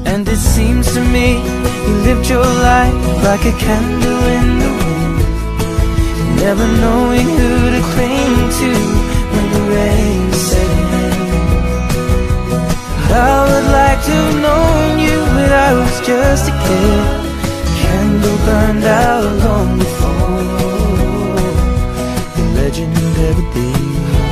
And it seems to me you lived your life like a candle in the wind, never knowing who to cling to when the rain set in. I would like to have known you, but I was just a kid. Candle burned out long before the legend ever did.